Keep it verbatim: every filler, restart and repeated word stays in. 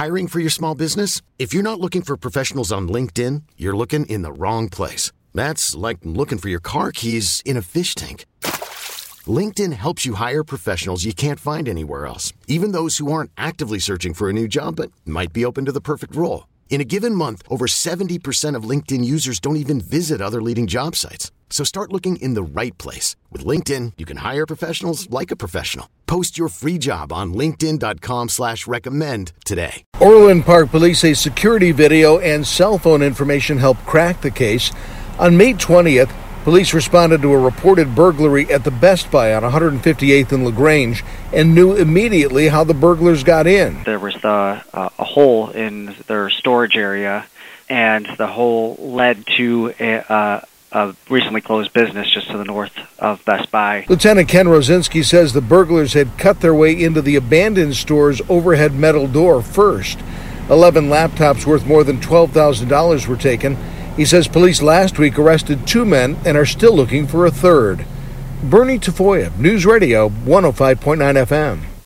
Hiring for your small business? If you're not looking for professionals on LinkedIn, you're looking in the wrong place. That's like looking for your car keys in a fish tank. LinkedIn helps you hire professionals you can't find anywhere else, even those who aren't actively searching for a new job but might be open to the perfect role. In a given month, over seventy percent of LinkedIn users don't even visit other leading job sites. So start looking in the right place. With LinkedIn, you can hire professionals like a professional. Post your free job on linkedin.com slash recommend today. Orland Park Police say security video and cell phone information helped crack the case. On May twentieth, police responded to a reported burglary at the Best Buy on one fifty-eighth and LaGrange and knew immediately how the burglars got in. There was the, uh, a hole in their storage area, and the hole led to a, uh, a recently closed business just to the north of Best Buy. Lieutenant Ken Rosinski says the burglars had cut their way into the abandoned store's overhead metal door first. Eleven laptops worth more than twelve thousand dollars were taken. He says police last week arrested two men and are still looking for a third. Bernie Tafoya, News Radio one oh five point nine F M.